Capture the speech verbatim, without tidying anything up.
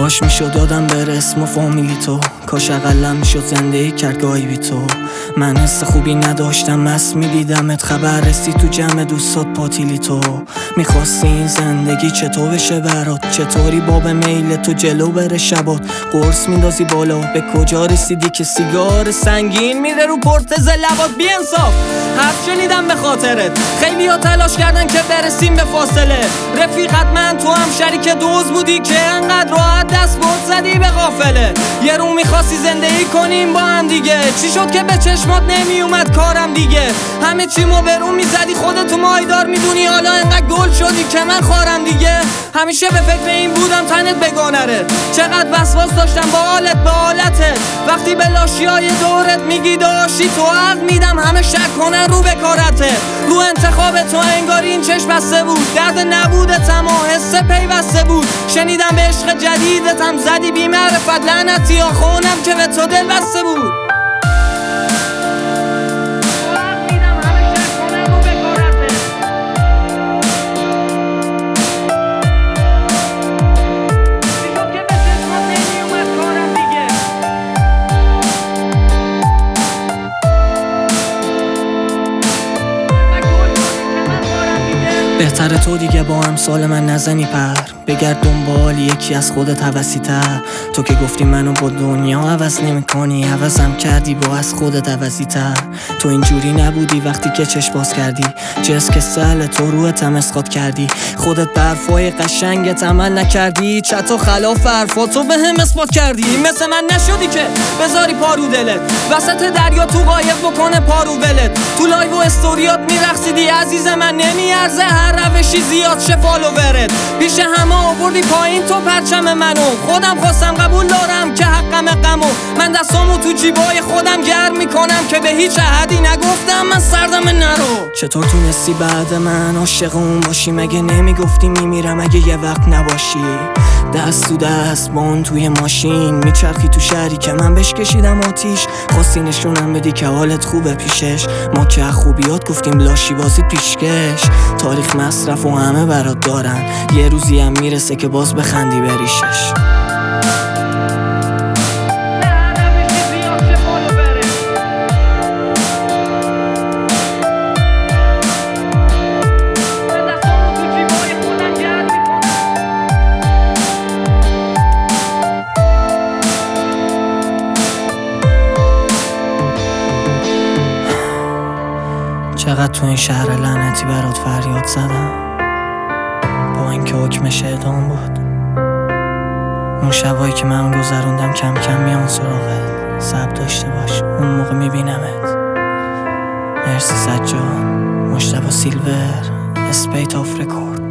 کاش میشد یادم بره اسم و فامیلی تو، کاش اقلم میشد زندگی کرد گاهی بی تو. من حس خوبی نداشتم، مست میدیدمت، خبر رسی تو جمع دوستات پاتیلی تو. میخواستی این زندگی چطور بشه برات، چطوری باب میل تو جلو بره شبات. قرص میندازی بالا، به کجا رسیدی که سیگار سنگین میره رو پرتز لبات. بی انصاف حرف شنیدم به خاطرت، خیلی ها تلاش کردن که برسیم به فاصله. رفیقت من تو هم شریک دوز بودی که انقدر راحت دست برد زدی به غافله. یه رو میخواستی زندگی کنیم با هم دیگه، چی شد که به چشمات نمی اومد کارم دیگه. همه چیمو به رو میزدی، خودتو مایدار میدونی، حالا انقدر گل شدی که من خارم دیگه. همیشه به فکر این بودم تنت بگانره، چقدر وسواس داشتم با حالت به حالتت. وقتی به لاشیای دورت میگی داشتی تو حق میدم، همه شک کنن رو بکارته. رو انتخاب تو انگاری این چشم بسته بود، درد نبودت اما حس پیوسته بود. شنیدم به عشق جدیدت هم زدی بی معرفت، لعنتی آخونم که به تو دل بسته بود. بهتره تو دیگه با امثال من نزنی پر، بگرد دنبال یکی از خودت هوسی تر. تو که گفتی منو با دنیا عوض نمی کنی، عوضم کردی با از خودت عوضی تر. تو اینجوری نبودی وقتی که چشم باز کردی، جس که سهل تو روحت هم اسقاط کردی. خودت برفای قشنگت عمل نکردی، چطور خلاف حرفاتو به هم اثبات کردی. مثل من نشدی که بذاری پارو دلت وسط دریا تو قایق بکنه پارو ولت. تو لایو و استوریات میرقصیدی عزیز من، نمیارزه هر روشی زیاد شه فالوورت. پیش همه آوردی پایین تو پرچم منو، خودم خواستم قبول دارم که حقم غمو. من دستامو تو جیبای خودم گرم میکنم که به هیچ احدی نگفتم من سردم نرو. چطور تونستی بعد من عاشق اون باشی، مگه نمیگفتی میمیرم اگه یه وقت نباشی. دست تو دست با اون توی ماشین میچرخی تو شهری که من بهش کشیدم آتیش. خواستی نشونم بدی که حالت خوبه پیشش، ما که خوبیات گفتیم لاشی بازیت پیشکش. تاریخ مصرف و همه برات دارن، یه روزی هم میرسه که باز بخندی بریشش. چقدر تو این شهر لعنتی برات فریاد زدم، با اینکه حکمش اعدام بود. اون شبایی که من گذروندم کم کم میان سراغت، صبر داشته باش اون موقع میبینمت. مرسی سجاد، مجتبی سیلور، اسپیت آف رکورد.